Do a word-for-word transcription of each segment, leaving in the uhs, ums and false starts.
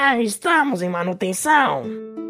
Ah, estamos em manutenção.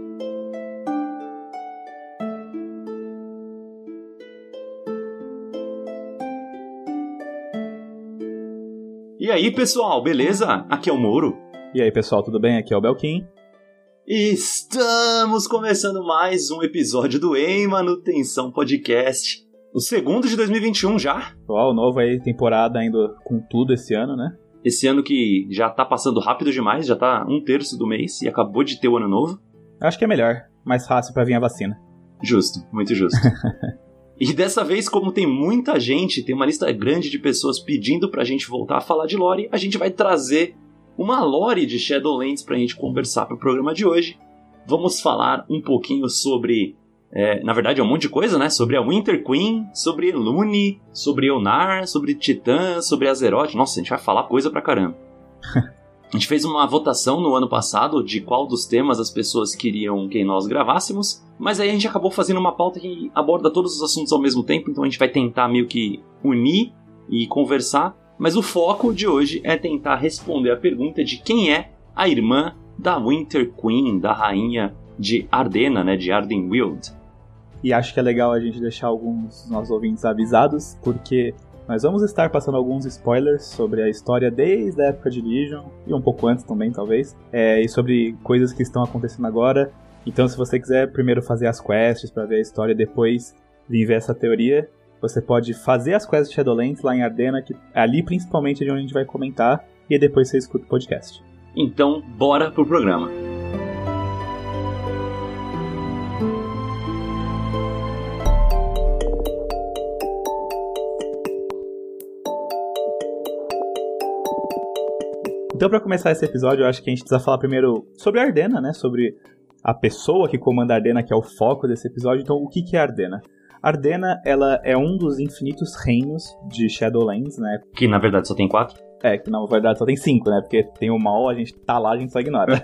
E aí, pessoal, beleza? Aqui é o Moro. E aí, pessoal, tudo bem? Aqui é o Belkin. Estamos começando mais um episódio do Em Manutenção Podcast. O segundo de dois mil e vinte e um já. Uau, novo aí, temporada ainda com tudo esse ano, né? Esse ano que já tá passando rápido demais, já tá um terço do mês e acabou de ter o ano novo. Acho que é melhor, mais fácil pra vir a vacina. Justo, muito justo. E dessa vez, como tem muita gente, tem uma lista grande de pessoas pedindo pra gente voltar a falar de lore, a gente vai trazer uma lore de Shadowlands pra gente conversar pro programa de hoje. Vamos falar um pouquinho sobre, é, na verdade é um monte de coisa, né? Sobre a Winter Queen, sobre Elune, sobre Elnar, sobre Titã, sobre Azeroth. Nossa, a gente vai falar coisa pra caramba. A gente fez uma votação no ano passado de qual dos temas as pessoas queriam que nós gravássemos, mas aí a gente acabou fazendo uma pauta que aborda todos os assuntos ao mesmo tempo, então a gente vai tentar meio que unir e conversar, mas o foco de hoje é tentar responder a pergunta de quem é a irmã da Winter Queen, da rainha de Ardena, né, de Ardenweald. E acho que é legal a gente deixar alguns dos nossos ouvintes avisados, porque nós vamos estar passando alguns spoilers sobre a história desde a época de Legion, e um pouco antes também, talvez, é, e sobre coisas que estão acontecendo agora. Então, se você quiser primeiro fazer as quests para ver a história e depois vir ver essa teoria, você pode fazer as quests de Shadowlands lá em Ardena, que é ali principalmente de onde a gente vai comentar, e depois você escuta o podcast. Então, bora pro programa. Então, para começar esse episódio, eu acho que a gente precisa falar primeiro sobre Ardena, né? Sobre a pessoa que comanda Ardena, que é o foco desse episódio. Então, o que que é Ardena? Ardena, ela é um dos infinitos reinos de Shadowlands, né? Que, na verdade, só tem quatro? É, que na verdade só tem cinco, né? Porque tem o mal, a gente tá lá, a gente só ignora.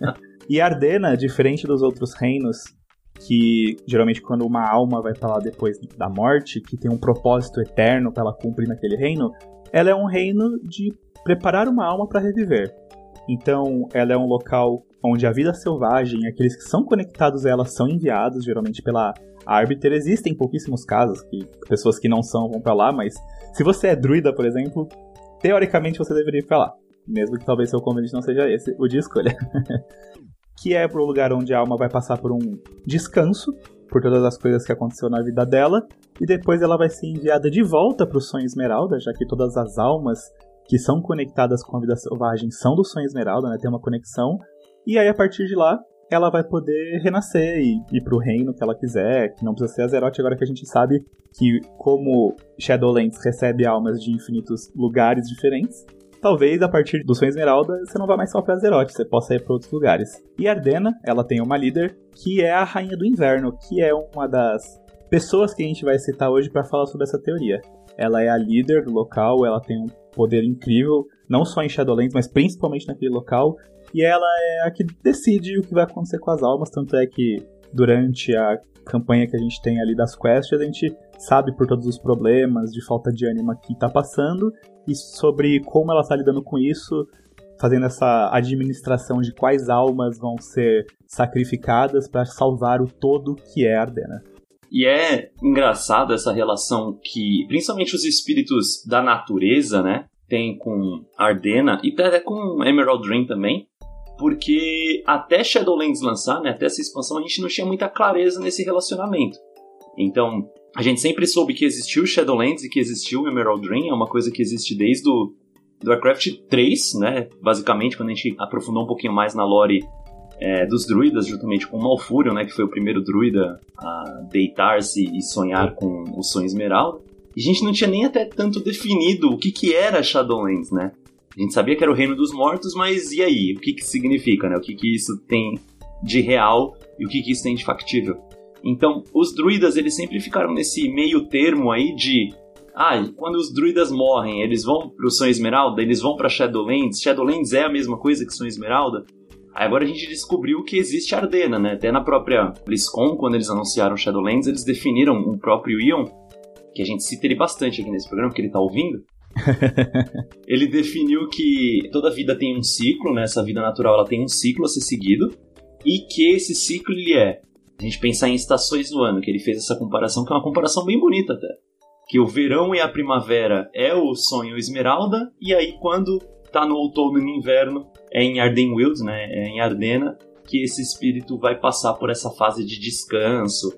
E Ardena, diferente dos outros reinos, que geralmente quando uma alma vai pra lá depois da morte, que tem um propósito eterno pra ela cumprir naquele reino, ela é um reino de preparar uma alma para reviver. Então, ela é um local onde a vida selvagem, aqueles que são conectados a ela, são enviados, geralmente pela Arbiter. Existem pouquíssimos casos que pessoas que não são vão para lá, mas se você é druida, por exemplo, teoricamente você deveria ir para lá, mesmo que talvez seu convite não seja esse o de escolha. Que é pro lugar onde a alma vai passar por um descanso, por todas as coisas que aconteceu na vida dela, e depois ela vai ser enviada de volta pro Sonho Esmeralda, já que todas as almas que são conectadas com a vida selvagem são do Sonho Esmeralda, né? Tem uma conexão. E aí, a partir de lá, ela vai poder renascer e ir pro reino que ela quiser, que não precisa ser Azeroth, agora que a gente sabe que, como Shadowlands recebe almas de infinitos lugares diferentes, talvez, a partir do Sonho Esmeralda, você não vá mais só pra Azeroth, você possa ir pra outros lugares. E Ardena, ela tem uma líder, que é a Rainha do Inverno, que é uma das pessoas que a gente vai citar hoje para falar sobre essa teoria. Ela é a líder do local, ela tem um poder incrível, não só em Shadowlands, mas principalmente naquele local, e ela é a que decide o que vai acontecer com as almas, tanto é que durante a campanha que a gente tem ali das quests, a gente sabe por todos os problemas de falta de ânima que tá passando, e sobre como ela tá lidando com isso, fazendo essa administração de quais almas vão ser sacrificadas para salvar o todo que é Ardena. E é engraçado essa relação que, principalmente os espíritos da natureza, né, tem com Ardena e até com Emerald Dream também, porque até Shadowlands lançar, né, até essa expansão, a gente não tinha muita clareza nesse relacionamento. Então, a gente sempre soube que existiu Shadowlands e que existiu Emerald Dream, é uma coisa que existe desde o do Warcraft três, né, basicamente, quando a gente aprofundou um pouquinho mais na lore É, dos druidas, juntamente com o Malfurion, né, que foi o primeiro druida a deitar-se e sonhar com o Sonho Esmeralda. E a gente não tinha nem até tanto definido o que, que era Shadowlands, né? A gente sabia que era o Reino dos Mortos, mas e aí? O que, que significa, né? O que, que isso tem de real e o que, que isso tem de factível? Então, os druidas, eles sempre ficaram nesse meio termo aí de... Ah, quando os druidas morrem, eles vão pro Sonho Esmeralda, eles vão pra Shadowlands. Shadowlands é a mesma coisa que Sonho Esmeralda? Agora a gente descobriu que existe Ardena, né? Até na própria BlizzCon, quando eles anunciaram Shadowlands, eles definiram o próprio Ion, que a gente cita ele bastante aqui nesse programa, porque ele tá ouvindo. Ele definiu que toda vida tem um ciclo, né? Essa vida natural ela tem um ciclo a ser seguido, e que esse ciclo ele é, a gente pensar em estações do ano, que ele fez essa comparação, que é uma comparação bem bonita até. Que o verão e a primavera é o sonho esmeralda, e aí quando tá no outono e no inverno é em Ardenweald, né? É em Ardena, que esse espírito vai passar por essa fase de descanso,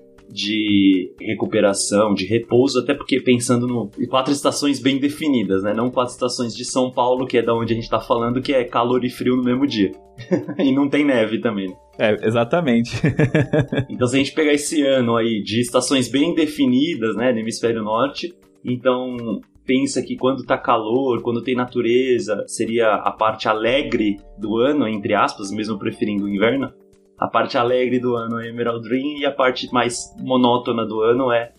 de recuperação, de repouso, até porque pensando no, em quatro estações bem definidas, né? Não quatro estações de São Paulo, que é da onde a gente tá falando, que é calor e frio no mesmo dia. E não tem neve também. É, exatamente. Então se a gente pegar esse ano aí de estações bem definidas, né, no hemisfério norte, então pensa que quando tá calor, quando tem natureza, seria a parte alegre do ano, entre aspas, mesmo preferindo o inverno. A parte alegre do ano é Emerald Dream e a parte mais monótona do ano é,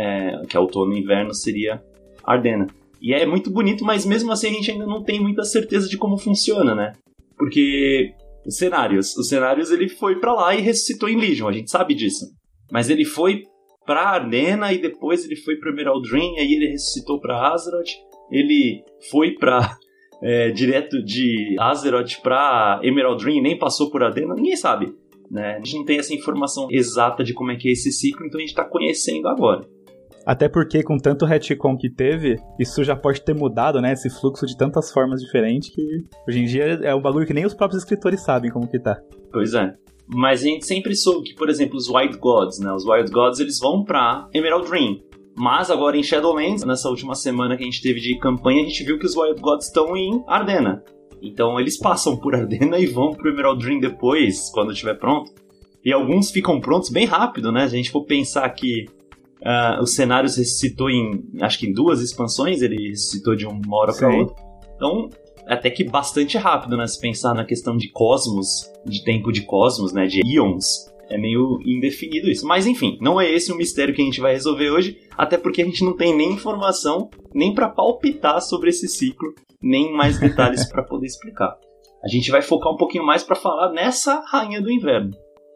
é que é outono e inverno, seria Ardena. E é muito bonito, mas mesmo assim a gente ainda não tem muita certeza de como funciona, né? Porque os cenários, os cenários ele foi pra lá e ressuscitou em Legion, a gente sabe disso. Mas ele foi pra Ardena e depois ele foi pra Emerald Dream, aí ele ressuscitou pra Azeroth, ele foi pra... É, direto de Azeroth pra Emerald Dream e nem passou por Ardena, ninguém sabe. Né? A gente não tem essa informação exata de como é que é esse ciclo, então a gente tá conhecendo agora. Até porque com tanto retcon que teve, isso já pode ter mudado, né? Esse fluxo de tantas formas diferentes que hoje em dia é um bagulho que nem os próprios escritores sabem como que tá. Pois é. Mas a gente sempre soube que, por exemplo, os Wild Gods, né? Os Wild Gods, eles vão pra Emerald Dream. Mas agora em Shadowlands, nessa última semana que a gente teve de campanha, a gente viu que os Wild Gods estão em Ardena. Então eles passam por Ardena e vão pro Emerald Dream depois, quando estiver pronto. E alguns ficam prontos bem rápido, né? Se a gente for pensar que uh, os cenários ressuscitou em, acho que em duas expansões, ele ressuscitou de uma hora para outra. Então, até que bastante rápido, né? Se pensar na questão de cosmos, de tempo de cosmos, né? De íons. É meio indefinido isso. Mas enfim, não é esse o mistério que a gente vai resolver hoje, até porque a gente não tem nem informação, nem para palpitar sobre esse ciclo, nem mais detalhes para poder explicar. A gente vai focar um pouquinho mais para falar nessa Rainha do Inverno.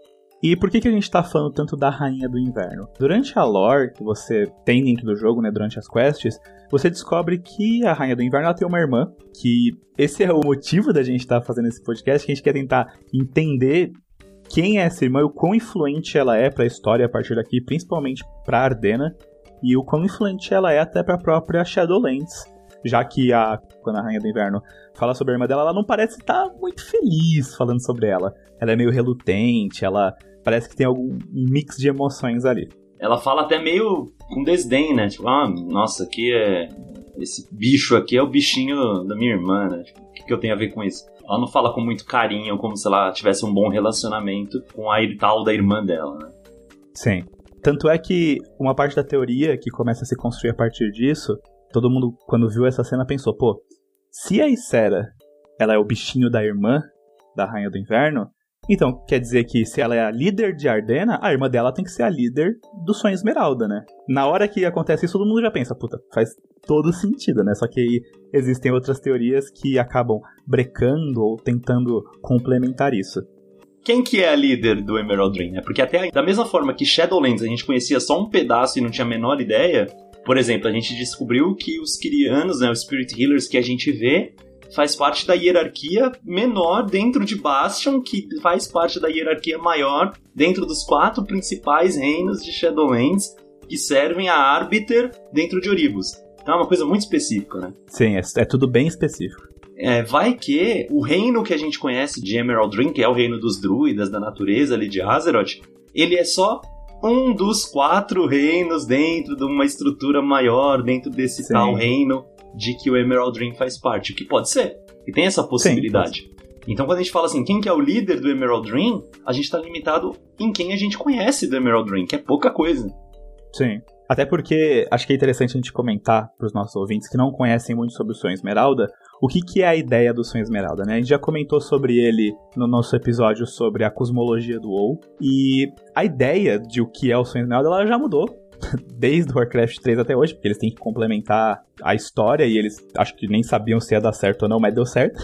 E por que, que a gente tá falando tanto da Rainha do Inverno? Durante a lore que você tem dentro do jogo, né, durante as quests, você descobre que a Rainha do Inverno ela tem uma irmã, que esse é o motivo da gente estar tá fazendo esse podcast, que a gente quer tentar entender quem é essa irmã e o quão influente ela é pra história a partir daqui, principalmente pra Ardena, e o quão influente ela é até pra própria Shadowlands, já que a, quando a Rainha do Inverno fala sobre a irmã dela, ela não parece estar muito feliz falando sobre ela. Ela é meio relutante, ela parece que tem algum mix de emoções ali. Ela fala até meio com desdém, né? Tipo, ah, nossa, aqui é... esse bicho aqui é o bichinho da minha irmã, né? Tipo, o que, que eu tenho a ver com isso? Ela não fala com muito carinho, como se ela tivesse um bom relacionamento com a tal da irmã dela, né? Sim. Tanto é que uma parte da teoria que começa a se construir a partir disso, todo mundo, quando viu essa cena, pensou, pô, se a Ysera, ela é o bichinho da irmã da Rainha do Inverno, então quer dizer que se ela é a líder de Ardena, a irmã dela tem que ser a líder do Sonho Esmeralda, né? Na hora que acontece isso, todo mundo já pensa, puta, faz todo sentido, né? Só que aí existem outras teorias que acabam brecando ou tentando complementar isso. Quem que é a líder do Emerald Dream, né? Porque até da mesma forma que Shadowlands a gente conhecia só um pedaço e não tinha a menor ideia, por exemplo, a gente descobriu que os Kyrianos, né, os Spirit Healers que a gente vê, faz parte da hierarquia menor dentro de Bastion, que faz parte da hierarquia maior dentro dos quatro principais reinos de Shadowlands, que servem a Arbiter dentro de Oribos. Então é uma coisa muito específica, né? Sim, é, é tudo bem específico. É, vai que o reino que a gente conhece de Emerald Dream, que é o reino dos druidas, da natureza ali de Azeroth, ele é só um dos quatro reinos dentro de uma estrutura maior, dentro desse Sim. tal reino de que o Emerald Dream faz parte, o que pode ser, e tem essa possibilidade. Sim, então quando a gente fala assim, quem que é o líder do Emerald Dream, a gente está limitado em quem a gente conhece do Emerald Dream, que é pouca coisa. Sim, até porque acho que é interessante a gente comentar para os nossos ouvintes que não conhecem muito sobre o Sonho Esmeralda, o que, que é a ideia do Sonho Esmeralda, né? A gente já comentou sobre ele no nosso episódio sobre a cosmologia do WoW, e a ideia de o que é o Sonho Esmeralda, ela já mudou desde o Warcraft três até hoje, porque eles têm que complementar a história e eles acho que nem sabiam se ia dar certo ou não, mas deu certo.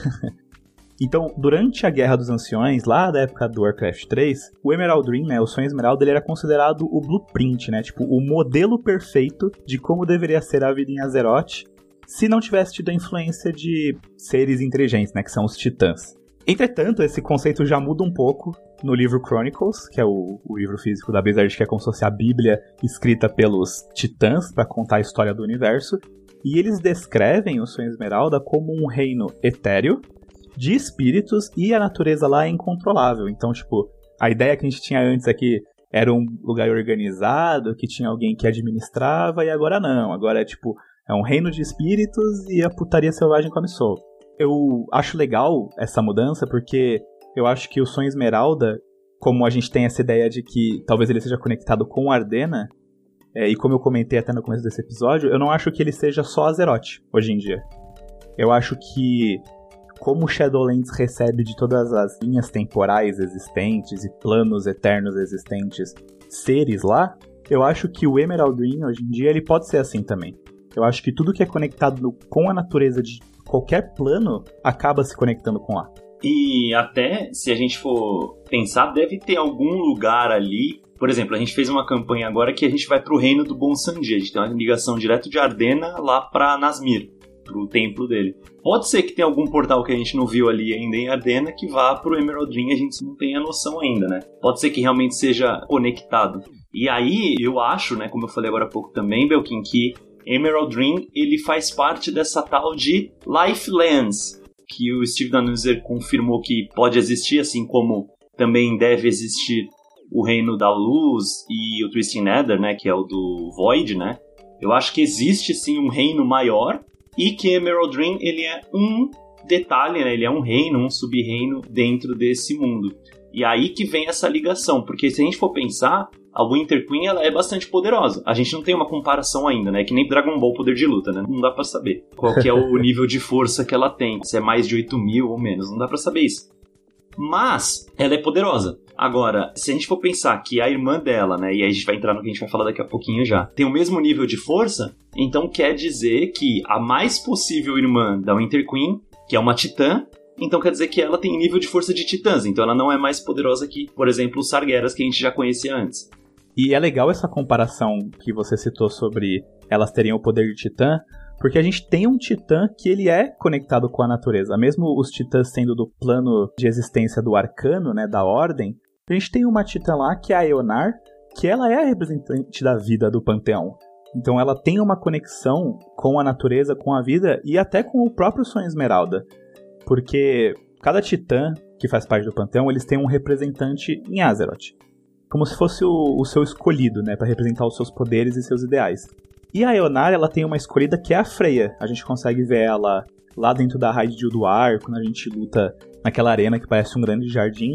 Então, durante a Guerra dos Anciões, lá da época do Warcraft três, o Emerald Dream, né, o Sonho Esmeralda, ele era considerado o blueprint, né, tipo, o modelo perfeito de como deveria ser a vida em Azeroth, se não tivesse tido a influência de seres inteligentes, né, que são os titãs. Entretanto, esse conceito já muda um pouco no livro Chronicles, que é o, o livro físico da Blizzard, que é como se fosse a Bíblia escrita pelos titãs para contar a história do universo. E eles descrevem o Sonho Esmeralda como um reino etéreo, de espíritos, e a natureza lá é incontrolável. Então, tipo, a ideia que a gente tinha antes é que era um lugar organizado, que tinha alguém que administrava, e agora não. Agora é tipo, é um reino de espíritos e a putaria selvagem come solto. Eu acho legal essa mudança porque eu acho que o Sonho Esmeralda, como a gente tem essa ideia de que talvez ele seja conectado com Ardena, é, e como eu comentei até no começo desse episódio, eu não acho que ele seja só Azeroth, hoje em dia. Eu acho que, como Shadowlands recebe de todas as linhas temporais existentes e planos eternos existentes seres lá, eu acho que o Emerald Dream, hoje em dia, ele pode ser assim também. Eu acho que tudo que é conectado no, com a natureza de qualquer plano acaba se conectando com lá. E até, se a gente for pensar, deve ter algum lugar ali. Por exemplo, a gente fez uma campanha agora que a gente vai pro reino do Bonsandi. A gente tem uma ligação direto de Ardena lá pra Nazmir, pro templo dele. Pode ser que tenha algum portal que a gente não viu ali ainda em Ardena que vá pro Emerald Dream e a gente não tenha noção ainda, né? Pode ser que realmente seja conectado. E aí, eu acho, né, como eu falei agora há pouco também, Belkin, que Emerald Dream, ele faz parte dessa tal de Lifelands, que o Steve Danuser confirmou que pode existir, assim como também deve existir o Reino da Luz e o Twisted Nether, né, que é o do Void, né? Eu acho que existe, sim, um reino maior e que Emerald Dream, ele é um detalhe, né? Ele é um reino, um sub-reino dentro desse mundo. E aí que vem essa ligação, porque se a gente for pensar, a Winter Queen, ela é bastante poderosa. A gente não tem uma comparação ainda, né? Que nem Dragon Ball Poder de Luta, né? Não dá pra saber qual que é o nível de força que ela tem. Se é mais de oito mil ou menos, não dá pra saber isso. Mas, ela é poderosa. Agora, se a gente for pensar que a irmã dela, né? E aí a gente vai entrar no que a gente vai falar daqui a pouquinho já, tem o mesmo nível de força, então quer dizer que a mais possível irmã da Winter Queen, que é uma titã, então quer dizer que ela tem nível de força de titãs. Então ela não é mais poderosa que, por exemplo, os Sargeras que a gente já conhecia antes. E é legal essa comparação que você citou sobre elas terem o poder de titã, porque a gente tem um titã que ele é conectado com a natureza. Mesmo os titãs sendo do plano de existência do arcano, né, da ordem, a gente tem uma titã lá que é a Eonar, que ela é a representante da vida do panteão. Então ela tem uma conexão com a natureza, com a vida e até com o próprio Sonho Esmeralda. Porque cada titã que faz parte do panteão, eles têm um representante em Azeroth. Como se fosse o, o seu escolhido, né, para representar os seus poderes e seus ideais. E a Eonar, ela tem uma escolhida que é a Freya. A gente consegue ver ela lá dentro da raid de Ulduar, quando a gente luta naquela arena que parece um grande jardim.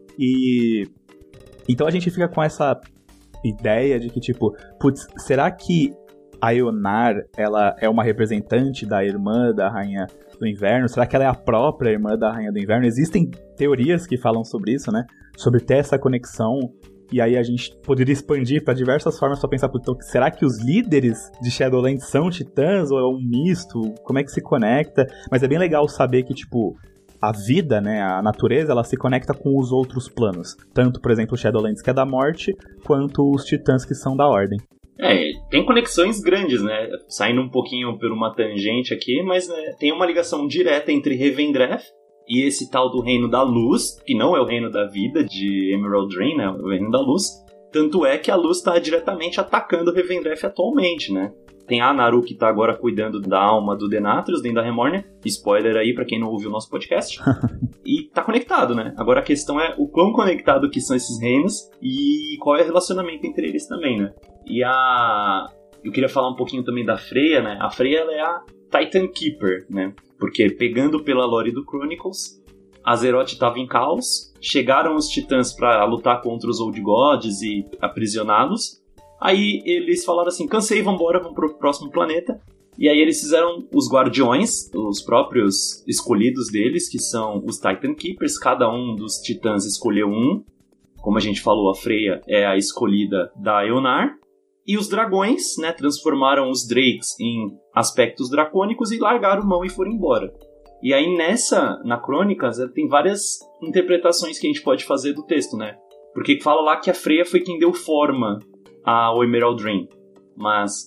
E então a gente fica com essa ideia de que, tipo, putz, será que a Eonar, ela é uma representante da irmã da Rainha do Inverno? Será que ela é a própria irmã da Rainha do Inverno? Existem teorias que falam sobre isso, né? Sobre ter essa conexão. E aí a gente poderia expandir para diversas formas para pensar, então, será que os líderes de Shadowlands são titãs ou é um misto? Como é que se conecta? Mas é bem legal saber que, tipo, a vida, né, a natureza, ela se conecta com os outros planos. Tanto, por exemplo, o Shadowlands, que é da morte, quanto os titãs, que são da ordem. É, tem conexões grandes, né? Saindo um pouquinho por uma tangente aqui, mas né, tem uma ligação direta entre Revendreth e esse tal do Reino da Luz, que não é o Reino da Vida de Emerald Dream, né? O Reino da Luz. Tanto é que a Luz está diretamente atacando Revendreth atualmente, né? Tem a Naru que tá agora cuidando da alma do Denatrius dentro da Remornia. Spoiler aí pra quem não ouviu o nosso podcast. E tá conectado, né? Agora a questão é o quão conectado que são esses reinos e qual é o relacionamento entre eles também, né? E a... Eu queria falar um pouquinho também da Freya, né? A Freya, ela é a Titan Keeper, né? Porque pegando pela lore do Chronicles, Azeroth estava em caos, chegaram os titãs pra lutar contra os Old Gods e aprisioná-los. Aí eles falaram assim, cansei, vambora, vamos pro próximo planeta. E aí eles fizeram os guardiões, os próprios escolhidos deles, que são os Titan Keepers. Cada um dos titãs escolheu um. Como a gente falou, a Freya é a escolhida da Eonar. E os dragões, né, transformaram os Drakes em aspectos dracônicos e largaram mão e foram embora. E aí nessa, na Crônicas, tem várias interpretações que a gente pode fazer do texto, né? Porque fala lá que a Freya foi quem deu forma ao Emerald Dream. Mas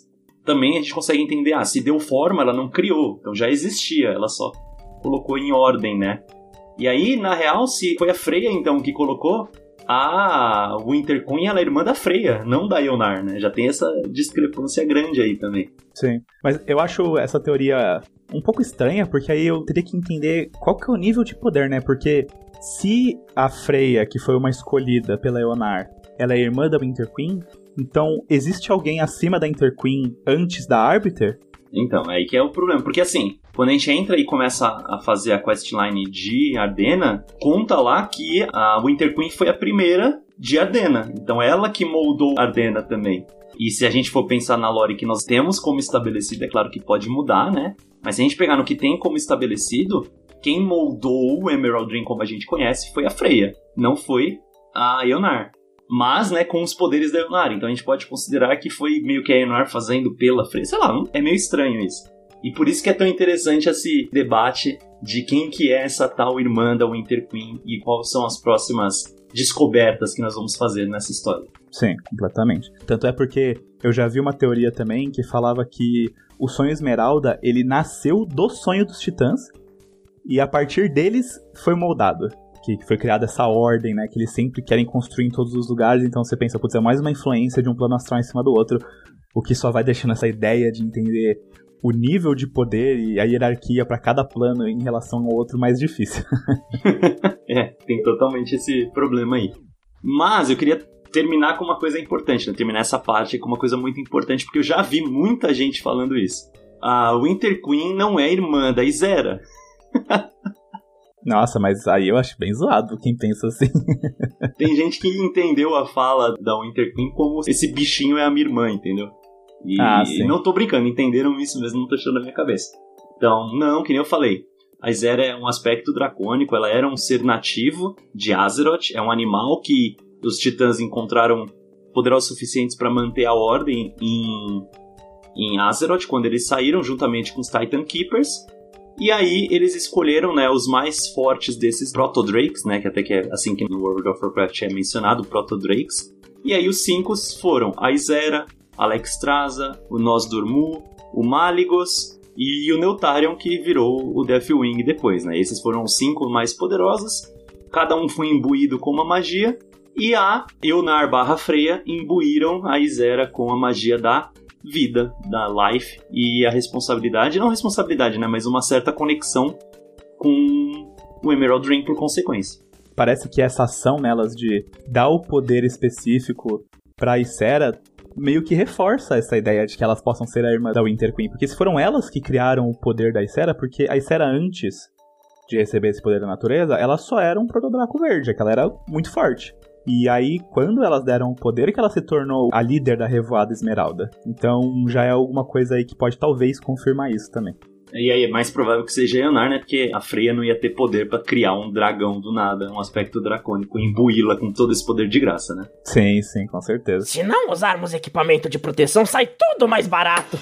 também a gente consegue entender, ah, se deu forma, ela não criou, então já existia, ela só colocou em ordem, né? E aí, na real, se foi a Freya, então, que colocou, a Winter Queen, ela é irmã da Freya, não da Ionar, né? Já tem essa discrepância grande aí também. Sim, mas eu acho essa teoria um pouco estranha, porque aí eu teria que entender qual que é o nível de poder, né? Porque se a Freya, que foi uma escolhida pela Ionar, ela é irmã da Winter Queen, então existe alguém acima da Winter Queen antes da Arbiter? Então, aí que é o problema, porque assim, quando a gente entra e começa a fazer a questline de Ardena, conta lá que a Winter Queen foi a primeira de Ardena, então ela que moldou Ardena também. E se a gente for pensar na lore que nós temos como estabelecido, é claro que pode mudar, né? Mas se a gente pegar no que tem como estabelecido, quem moldou o Emerald Dream como a gente conhece foi a Freya, não foi a Ionar. Mas, né, com os poderes da Ionar. Então a gente pode considerar que foi meio que a Ionar fazendo pela Freya. Sei lá, é meio estranho isso. E por isso que é tão interessante esse debate de quem que é essa tal irmã da Winter Queen e quais são as próximas descobertas que nós vamos fazer nessa história. Sim, completamente. Tanto é porque eu já vi uma teoria também que falava que o sonho Esmeralda, ele nasceu do sonho dos Titãs e a partir deles foi moldado. Que foi criada essa ordem, né, que eles sempre querem construir em todos os lugares, então você pensa, putz, é mais uma influência de um plano astral em cima do outro, o que só vai deixando essa ideia de entender o nível de poder e a hierarquia para cada plano em relação ao outro mais difícil. É, tem totalmente esse problema aí. Mas eu queria terminar com uma coisa importante, né, terminar essa parte com uma coisa muito importante, porque eu já vi muita gente falando isso. A Winter Queen não é irmã da Ysera. Nossa, mas aí eu acho bem zoado quem pensa assim. Tem gente que entendeu a fala da Winter Queen como esse bichinho é a minha irmã, entendeu? E ah, sim. Não tô brincando, entenderam isso mesmo, não tô tirando da minha cabeça. Então, não, que nem eu falei. A Ysera é um aspecto dracônico, ela era um ser nativo de Azeroth, é um animal que os titãs encontraram poderosos suficientes para manter a ordem em, em Azeroth, quando eles saíram juntamente com os Titan Keepers. E aí eles escolheram, né, os mais fortes desses Protodrakes, né, que até que é assim que no World of Warcraft é mencionado, Protodrakes. E aí os cinco foram a Ysera, Alexstrasza, o Nozdormu, o Malygos e o Neltharion, que virou o Deathwing depois, né. Esses foram os cinco mais poderosos, cada um foi imbuído com uma magia, e a Ionar barra Freya imbuíram a Ysera com a magia da vida, da life, e a responsabilidade, não responsabilidade, né, mas uma certa conexão com o Emerald Dream por consequência. Parece que essa ação nelas de dar o poder específico pra Ysera meio que reforça essa ideia de que elas possam ser a irmã da Winter Queen, porque se foram elas que criaram o poder da Ysera, porque a Ysera antes de receber esse poder da natureza, ela só era um protodraco verde, que ela era muito forte. E aí, quando elas deram o poder, que ela se tornou a líder da Revoada Esmeralda. Então, já é alguma coisa aí que pode talvez confirmar isso também. E aí, é mais provável que seja a Ionar, né? Porque a Freya não ia ter poder pra criar um dragão do nada, um aspecto dracônico, e imbuí-la com todo esse poder de graça, né? Sim, sim, com certeza. Se não usarmos equipamento de proteção, sai tudo mais barato.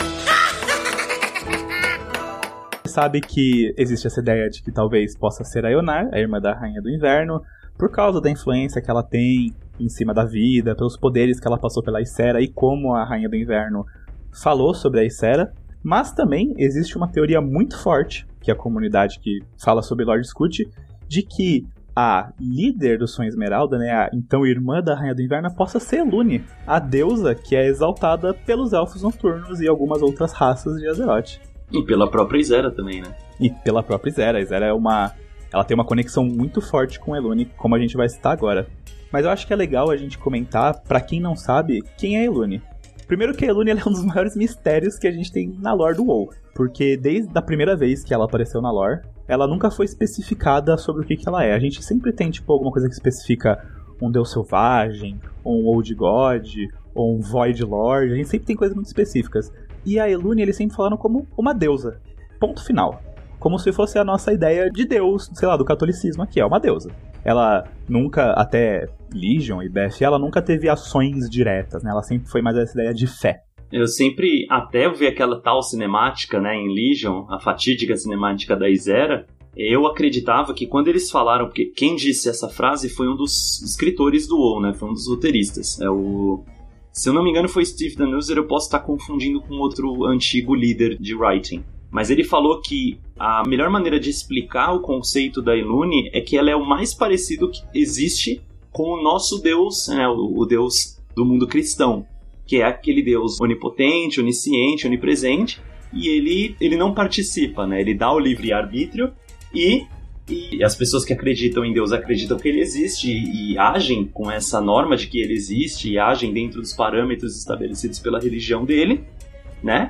Sabe que existe essa ideia de que talvez possa ser a Ionar, a irmã da Rainha do Inverno, por causa da influência que ela tem em cima da vida, pelos poderes que ela passou pela Ysera e como a Rainha do Inverno falou sobre a Ysera. Mas também existe uma teoria muito forte, que é a comunidade que fala sobre Lord Scut, de que a líder do Sonho Esmeralda, né, a então irmã da Rainha do Inverno, possa ser Elune, a deusa que é exaltada pelos Elfos Noturnos e algumas outras raças de Azeroth. E pela própria Ysera também, né? E pela própria Ysera. A Ysera é uma... Ela tem uma conexão muito forte com Elune, como a gente vai citar agora. Mas eu acho que é legal a gente comentar, pra quem não sabe, quem é Elune. Primeiro que a Elune é um dos maiores mistérios que a gente tem na lore do WoW. Porque desde a primeira vez que ela apareceu na lore, ela nunca foi especificada sobre o que, que ela é. A gente sempre tem, tipo, alguma coisa que especifica um deus selvagem, ou um Old God, ou um Void Lord. A gente sempre tem coisas muito específicas. E a Elune, eles sempre falaram como uma deusa. Ponto final. Como se fosse a nossa ideia de Deus, sei lá, do catolicismo aqui, é uma deusa. Ela nunca, até Legion e B F, ela nunca teve ações diretas, né? Ela sempre foi mais essa ideia de fé. Eu sempre, até ver aquela tal cinemática, né, em Legion, a fatídica cinemática da Ysera, eu acreditava que quando eles falaram, porque quem disse essa frase foi um dos escritores do WoW, né, foi um dos roteiristas, é o Se eu não me engano foi Steve Danuser, eu posso estar confundindo com outro antigo líder de writing. Mas ele falou que a melhor maneira de explicar o conceito da Elune é que ela é o mais parecido que existe com o nosso Deus, né, o, o Deus do mundo cristão, que é aquele Deus onipotente, onisciente, onipresente, e ele, ele não participa, né? Ele dá o livre-arbítrio e, e as pessoas que acreditam em Deus acreditam que ele existe e, e agem com essa norma de que ele existe e agem dentro dos parâmetros estabelecidos pela religião dele, né?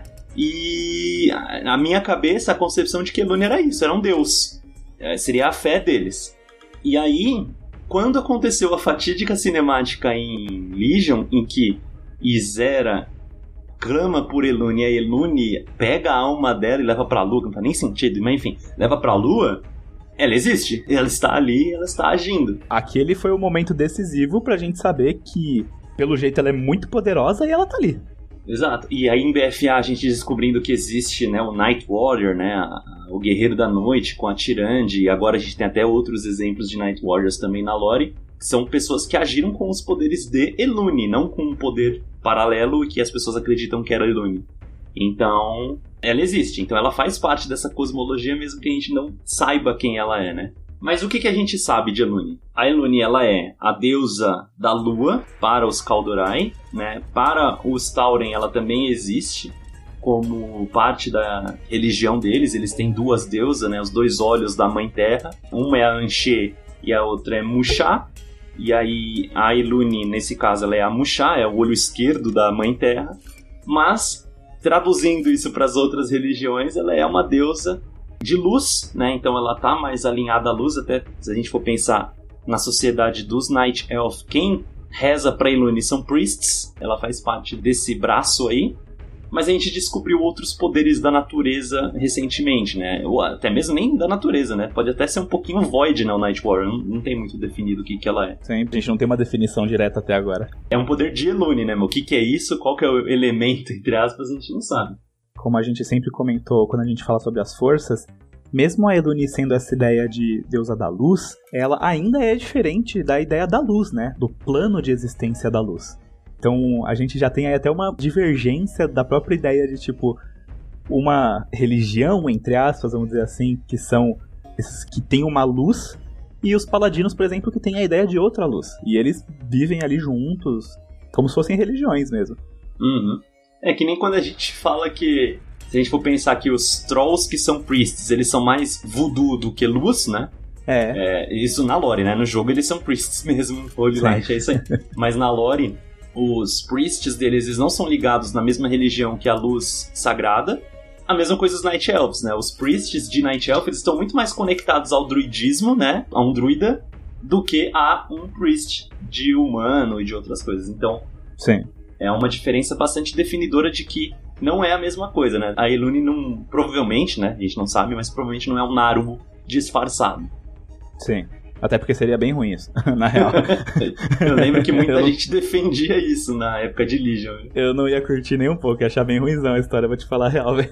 E na minha cabeça a concepção de que Elune era isso, era um deus, é, seria a fé deles. E aí, quando aconteceu a fatídica cinemática em Legion, em que Ysera clama por Elune e a Elune pega a alma dela e leva pra lua, não faz nem sentido, mas enfim, leva pra lua, ela existe, ela está ali, ela está agindo. Aquele foi o momento decisivo pra gente saber que, pelo jeito, ela é muito poderosa e ela tá ali. Exato, e aí em B F A a gente descobrindo que existe, né, o Night Warrior, né, a, a, o Guerreiro da Noite com a Tyrande, e agora a gente tem até outros exemplos de Night Warriors também na lore, que são pessoas que agiram com os poderes de Elune, não com um poder paralelo que as pessoas acreditam que era Elune. Então, ela existe, então ela faz parte dessa cosmologia mesmo que a gente não saiba quem ela é, né? Mas o que, que a gente sabe de Elune? A Elune, ela é a deusa da lua para os Kaldorei, né? Para os Tauren, ela também existe como parte da religião deles. Eles têm duas deusas, né? Os dois olhos da Mãe Terra. Uma é a Anshê e a outra é Muxá. E aí a Elune, nesse caso, ela é a Muxá, é o olho esquerdo da Mãe Terra. Mas, traduzindo isso para as outras religiões, ela é uma deusa de luz, né? Então ela tá mais alinhada à luz, até se a gente for pensar na sociedade dos Night Elf, quem reza pra Elune são priests, ela faz parte desse braço aí, mas a gente descobriu outros poderes da natureza recentemente, né? Ou até mesmo nem da natureza, né? Pode até ser um pouquinho void, né? O Night Warrior, não, não tem muito definido o que, que ela é. Sempre, a gente não tem uma definição direta até agora. É um poder de Elune, né? Mas o que, que é isso? Qual que é o elemento, entre aspas, a gente não sabe. Como a gente sempre comentou quando a gente fala sobre as forças, mesmo a Elune sendo essa ideia de deusa da luz, ela ainda é diferente da ideia da luz, né? Do plano de existência da luz. Então a gente já tem aí até uma divergência da própria ideia de, tipo, uma religião, entre aspas, vamos dizer assim, que são esses que tem uma luz, e os paladinos, por exemplo, que tem a ideia de outra luz. E eles vivem ali juntos, como se fossem religiões mesmo. Uhum. É que nem quando a gente fala que, se a gente for pensar que os trolls que são priests, eles são mais voodoo do que luz, né? É. é isso na lore, né? No jogo eles são priests mesmo, Holy Light, é isso aí. Mas na lore, os priests deles, eles não são ligados na mesma religião que a luz sagrada. A mesma coisa os Night Elves, né? Os priests de Night Elf, eles estão muito mais conectados ao druidismo, né? A um druida, do que a um priest de humano e de outras coisas. Então, sim, é uma diferença bastante definidora de que não é a mesma coisa, né? A Elune não, provavelmente, né? A gente não sabe, mas provavelmente não é um Naru disfarçado. Sim, até porque seria bem ruim isso, na real. Eu lembro que muita eu... gente defendia isso na época de Legion. Eu não ia curtir nem um pouco, ia achar bem ruimzão a história, vou te falar a real, velho.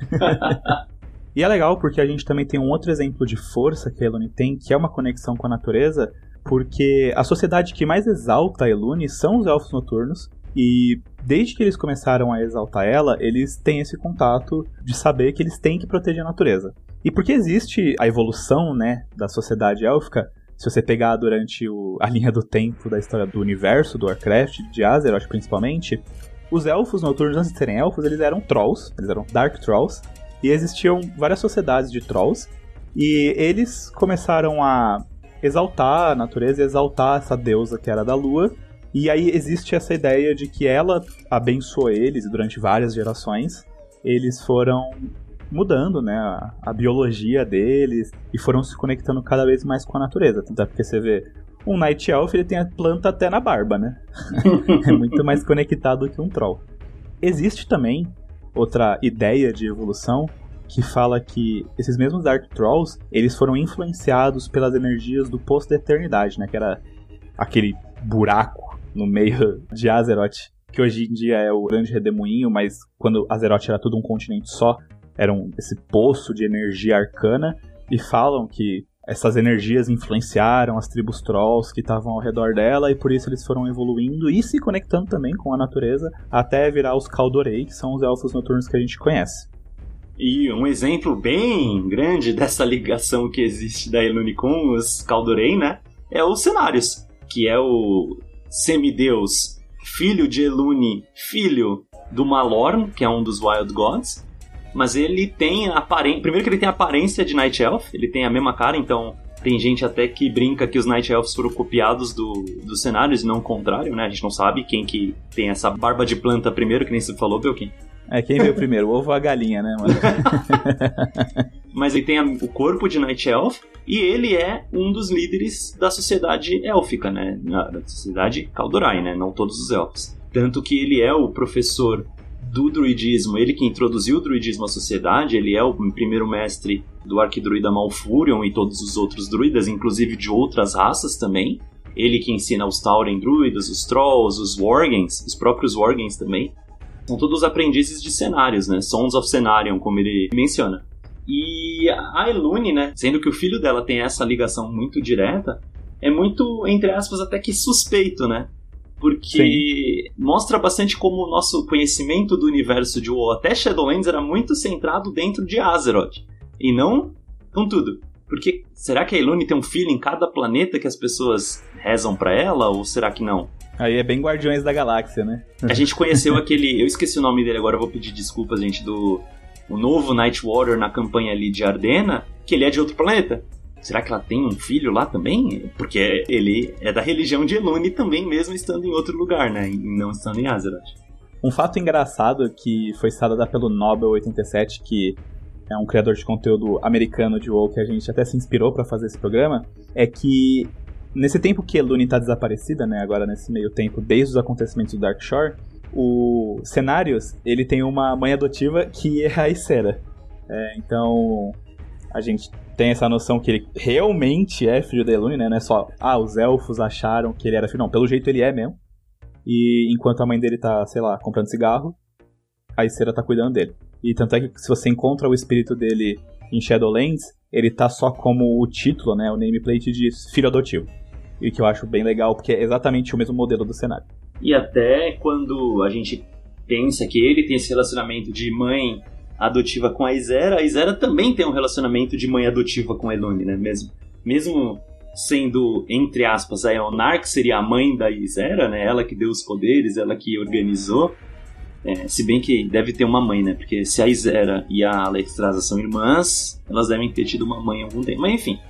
E é legal porque a gente também tem um outro exemplo de força que a Elune tem, que é uma conexão com a natureza, porque a sociedade que mais exalta a Elune são os Elfos Noturnos, e desde que eles começaram a exaltar ela, eles têm esse contato de saber que eles têm que proteger a natureza. E porque existe a evolução, né, da sociedade élfica, se você pegar durante o, a linha do tempo da história do universo, do Warcraft, de Azeroth principalmente, os elfos noturnos, antes de serem elfos, eles eram trolls, eles eram Dark Trolls, e existiam várias sociedades de trolls, e eles começaram a exaltar a natureza, exaltar essa deusa que era da lua, e aí existe essa ideia de que ela abençoou eles, e durante várias gerações eles foram mudando, né, a, a biologia deles, e foram se conectando cada vez mais com a natureza. Tanto é porque você vê, um Night Elf, ele tem a planta até na barba, né? É muito mais conectado que um Troll. Existe também outra ideia de evolução que fala que esses mesmos Dark Trolls, eles foram influenciados pelas energias do Poço da Eternidade, né? Que era aquele buraco no meio de Azeroth, que hoje em dia é o Grande Redemoinho, mas quando Azeroth era tudo um continente só, era um, esse poço de energia arcana, e falam que essas energias influenciaram as tribos Trolls que estavam ao redor dela, e por isso eles foram evoluindo e se conectando também com a natureza, até virar os Kaldorei, que são os elfos noturnos que a gente conhece. E um exemplo bem grande dessa ligação que existe da Elune com os Kaldorei, né, é os Cenarios, que é o semideus, filho de Elune, filho do Malorn, que é um dos Wild Gods, mas ele tem a aparência... Primeiro que ele tem a aparência de Night Elf, ele tem a mesma cara, então tem gente até que brinca que os Night Elves foram copiados do, dos cenários e não o contrário, né? A gente não sabe quem que tem essa barba de planta primeiro, que nem você falou, Belkin. É, quem veio primeiro, o ovo ou a galinha, né, mano? Mas ele tem a, o corpo de Night Elf e ele é um dos líderes da sociedade élfica, né? Na, da sociedade Kaldorei, né? Não todos os elfos. Tanto que ele é o professor do druidismo, ele que introduziu o druidismo à sociedade, ele é o primeiro mestre do arquidruida Malfurion e todos os outros druidas, inclusive de outras raças também. Ele que ensina os Tauren druidas, os Trolls, os Worgens, os próprios Worgens também. São todos aprendizes de cenários, né? Sons of Cenarion, como ele menciona. E a Elune, né? Sendo que o filho dela tem essa ligação muito direta, é muito, entre aspas, até que suspeito, né? Porque Sim. mostra bastante como o nosso conhecimento do universo de WoW até Shadowlands era muito centrado dentro de Azeroth. E não com tudo. Porque será que a Elune tem um filho em cada planeta que as pessoas rezam pra ela? Ou será que não? Aí é bem Guardiões da Galáxia, né? A gente conheceu aquele... Eu esqueci o nome dele agora, eu vou pedir desculpas, gente. Do o novo Night Warrior na campanha ali de Ardena, que ele é de outro planeta. Será que ela tem um filho lá também? Porque ele é da religião de Elune também, mesmo estando em outro lugar, né? E não estando em Azeroth. Um fato engraçado que foi citado pelo Nobel oitenta e sete, que é um criador de conteúdo americano de WoW, que a gente até se inspirou para fazer esse programa, é que nesse tempo que Elune tá desaparecida, né? Agora nesse meio tempo, desde os acontecimentos do Darkshore, o Cenarios, ele tem uma mãe adotiva que é a Ysera. É, então, a gente tem essa noção que ele realmente é filho da Elune, né? Não é só, ah, os elfos acharam que ele era filho. Não, pelo jeito ele é mesmo. E enquanto a mãe dele tá, sei lá, comprando cigarro, a Ysera tá cuidando dele. E tanto é que se você encontra o espírito dele em Shadowlands, ele tá só como o título, né? O nameplate de filho adotivo. E que eu acho bem legal, porque é exatamente o mesmo modelo do cenário. E até quando a gente pensa que ele tem esse relacionamento de mãe adotiva com a Ysera, a Ysera também tem um relacionamento de mãe adotiva com a Elune, né? Mesmo, mesmo sendo, entre aspas, a Eonar, que seria a mãe da Ysera, né? Ela que deu os poderes, ela que organizou. É, se bem que deve ter uma mãe, né? Porque se a Ysera e a Alexstrasza são irmãs, elas devem ter tido uma mãe há algum tempo. Mas enfim...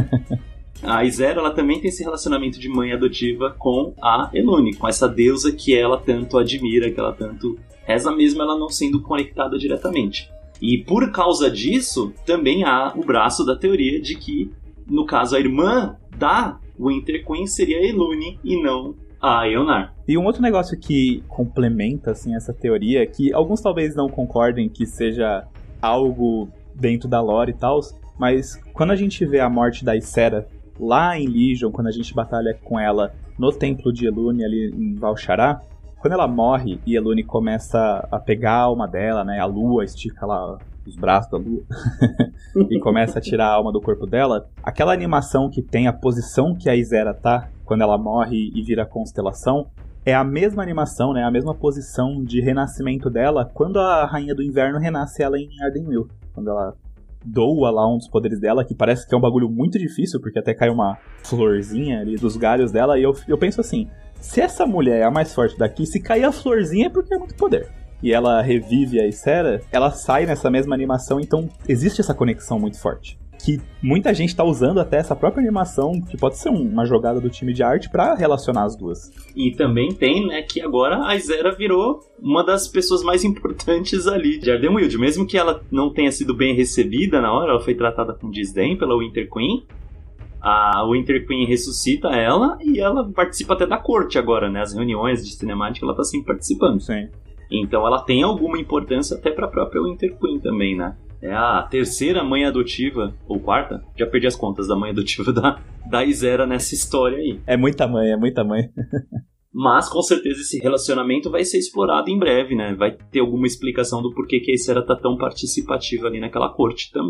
A Ysera, ela também tem esse relacionamento de mãe adotiva com a Elune, com essa deusa que ela tanto admira, que ela tanto reza, mesmo ela não sendo conectada diretamente. E por causa disso, também há o braço da teoria de que, no caso, a irmã da Winter Queen seria a Elune e não a Eonar. E um outro negócio que complementa assim, essa teoria, que alguns talvez não concordem que seja algo dentro da lore e tal, mas quando a gente vê a morte da Ysera lá em Legion, quando a gente batalha com ela no templo de Elune, ali em Val'Sharah, quando ela morre e Elune começa a pegar a alma dela, né, a lua estica lá os braços da lua e começa a tirar a alma do corpo dela, aquela animação que tem a posição que a Ysera tá quando ela morre e vira constelação, é a mesma animação, né, a mesma posição de renascimento dela quando a Rainha do Inverno renasce ela em Ardenweald, quando ela doa lá um dos poderes dela, que parece que é um bagulho muito difícil, porque até cai uma florzinha ali dos galhos dela, e eu, eu penso assim, se essa mulher é a mais forte daqui, se cair a florzinha é porque é muito poder. E ela revive a Ysera, ela sai nessa mesma animação, então existe essa conexão muito forte. Que muita gente tá usando até essa própria animação, que pode ser uma jogada do time de arte pra relacionar as duas. E também tem, né, que agora a Ysera virou uma das pessoas mais importantes ali de Ardenweald. Mesmo que ela não tenha sido bem recebida na hora, ela foi tratada com desdém pela Winter Queen. A Winter Queen ressuscita ela e ela participa até da corte agora, né? As reuniões de cinemática ela tá sempre participando. Sim. Então ela tem alguma importância até pra própria Winter Queen também, né? É a terceira mãe adotiva, ou quarta, já perdi as contas da mãe adotiva da, da Ysera nessa história aí. É muita mãe, é muita mãe. Mas com certeza esse relacionamento vai ser explorado em breve, né? Vai ter alguma explicação do porquê que a Ysera tá tão participativa ali naquela corte também.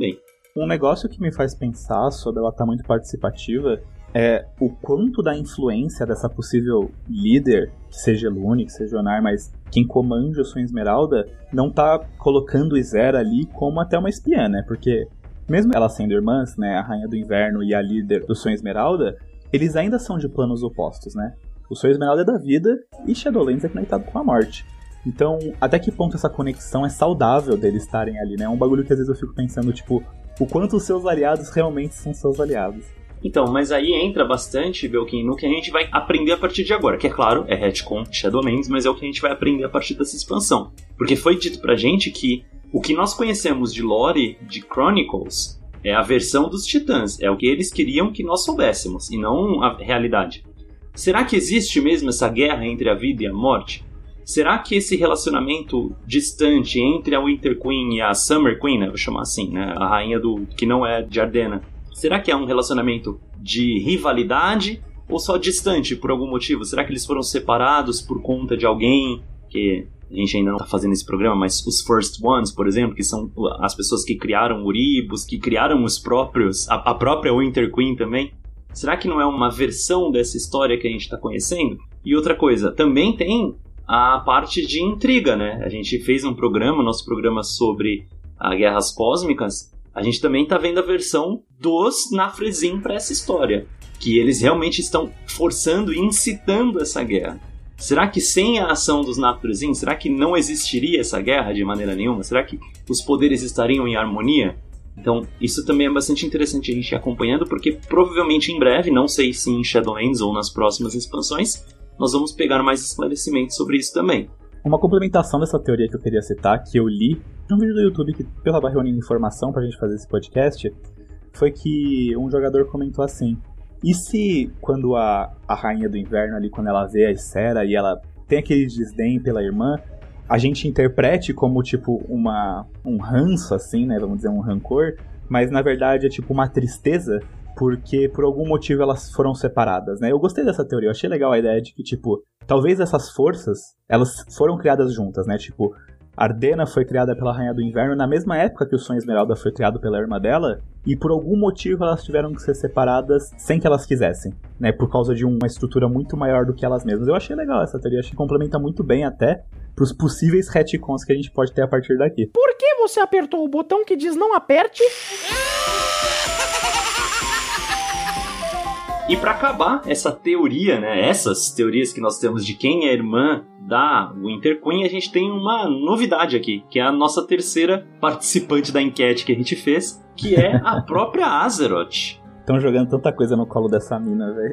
Um negócio que me faz pensar sobre ela estar muito participativa é o quanto da influência dessa possível líder, que seja Elune, que seja Onar, mas quem comande o Sonho Esmeralda, não tá colocando Ysera ali como até uma espiã, né? Porque mesmo elas sendo irmãs, né, a Rainha do Inverno e a líder do Sonho Esmeralda, eles ainda são de planos opostos, né? O Sonho Esmeralda é da vida e Shadowlands é conectado com a morte. Então, até que ponto essa conexão é saudável deles estarem ali, né? É um bagulho que às vezes eu fico pensando, tipo, o quanto os seus aliados realmente são seus aliados. Então, mas aí entra bastante, Belkin, no que a gente vai aprender a partir de agora, que é claro, é retcon Shadowlands, mas é o que a gente vai aprender a partir dessa expansão. Porque foi dito pra gente que o que nós conhecemos de lore de Chronicles é a versão dos Titãs, é o que eles queriam que nós soubéssemos, e não a realidade. Será que existe mesmo essa guerra entre a vida e a morte? Será que esse relacionamento distante entre a Winter Queen e a Summer Queen, né, vou chamar assim, né, a rainha do que não é de Ardena, será que é um relacionamento de rivalidade ou só distante por algum motivo? Será que eles foram separados por conta de alguém? Que a gente ainda não está fazendo esse programa, mas os First Ones, por exemplo, que são as pessoas que criaram Uribos, que criaram os próprios, a, a própria Winter Queen também. Será que não é uma versão dessa história que a gente está conhecendo? E outra coisa, também tem a parte de intriga, né? A gente fez um programa, nosso programa sobre as guerras cósmicas. A gente também tá vendo a versão dos Nafrezim para essa história, que eles realmente estão forçando e incitando essa guerra. Será que sem a ação dos Nafrezim, será que não existiria essa guerra de maneira nenhuma? Será que os poderes estariam em harmonia? Então, isso também é bastante interessante a gente ir acompanhando, porque provavelmente em breve, não sei se em Shadowlands ou nas próximas expansões, nós vamos pegar mais esclarecimentos sobre isso também. Uma complementação dessa teoria que eu queria citar, que eu li num vídeo do YouTube que eu estava reunindo informação pra gente fazer esse podcast, foi que um jogador comentou assim: e se quando a, a Rainha do Inverno ali, quando ela vê a Ysera e ela tem aquele desdém pela irmã, a gente interprete como tipo uma, um ranço assim, né, vamos dizer um rancor, mas na verdade é tipo uma tristeza, porque por algum motivo elas foram separadas, né? Eu gostei dessa teoria, eu achei legal a ideia de que, tipo, talvez essas forças, elas foram criadas juntas, né? Tipo, Ardena foi criada pela Rainha do Inverno na mesma época que o Sonho Esmeralda foi criado pela irmã dela, e por algum motivo elas tiveram que ser separadas sem que elas quisessem, né? Por causa de uma estrutura muito maior do que elas mesmas. Eu achei legal essa teoria, acho que complementa muito bem até pros possíveis retcons que a gente pode ter a partir daqui. Por que você apertou o botão que diz não aperte? E para acabar essa teoria, né, essas teorias que nós temos de quem é a irmã da Winter Queen, a gente tem uma novidade aqui, que é a nossa terceira participante da enquete que a gente fez, que é a própria Azeroth. Estão jogando tanta coisa no colo dessa mina, velho.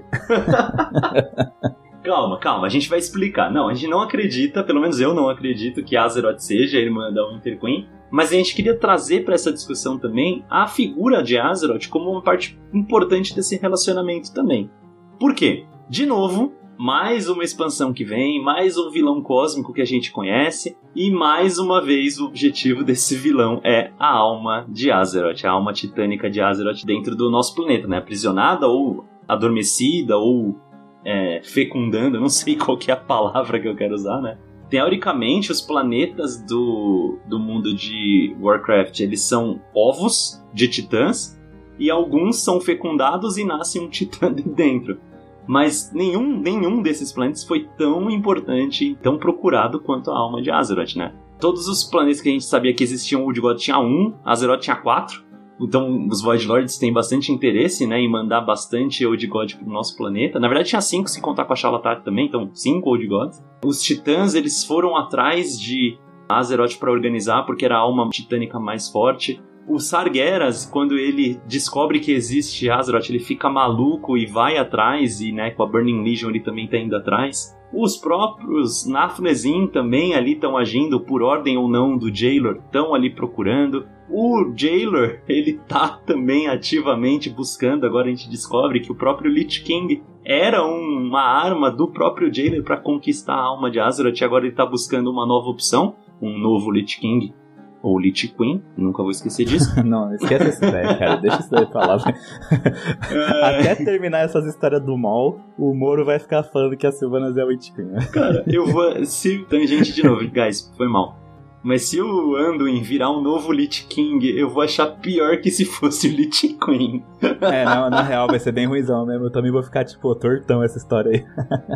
Calma, calma, a gente vai explicar. Não, a gente não acredita, pelo menos eu não acredito que a Azeroth seja a irmã da Winter Queen, mas a gente queria trazer para essa discussão também a figura de Azeroth como uma parte importante desse relacionamento também. Por quê? De novo, mais uma expansão que vem, mais um vilão cósmico que a gente conhece, e mais uma vez o objetivo desse vilão é a alma de Azeroth, a alma titânica de Azeroth dentro do nosso planeta, né? Aprisionada ou adormecida ou é, fecundando, não sei qual que é a palavra que eu quero usar, né? Teoricamente, os planetas do, do mundo de Warcraft, eles são ovos de titãs, e alguns são fecundados e nasce um titã de dentro. Mas nenhum, nenhum desses planetas foi tão importante, tão procurado quanto a alma de Azeroth, né? Todos os planetas que a gente sabia que existiam, o Old God tinha um, Azeroth tinha quatro. Então os Void Lords têm bastante interesse, né, em mandar bastante Old God pro nosso planeta. Na verdade tinha cinco, se contar com a Xal'atath também, então cinco Old Gods. Os Titãs, eles foram atrás de Azeroth para organizar, porque era a alma titânica mais forte. O Sargeras, quando ele descobre que existe Azeroth, ele fica maluco e vai atrás, e né, com a Burning Legion ele também tá indo atrás. Os próprios Nafrezim também ali estão agindo, por ordem ou não do Jailor, estão ali procurando. O Jailor, ele tá também ativamente buscando, agora a gente descobre que o próprio Lich King era um, uma arma do próprio Jailor para conquistar a alma de Azeroth, e agora ele tá buscando uma nova opção, um novo Lich King. Ou Lich Queen, nunca vou esquecer disso. Não, esquece isso daí, cara. Deixa isso daí pra lá. Até terminar essas histórias do mal, o Moro vai ficar falando que a Sylvanas é a Lich Queen. Cara, eu vou... Se tangente de novo, guys, foi mal. Mas se o Anduin virar um novo Lich King, eu vou achar pior que se fosse o Lich Queen. É, na, na real vai ser bem ruimzão mesmo. Eu também vou ficar, tipo, tortão essa história aí.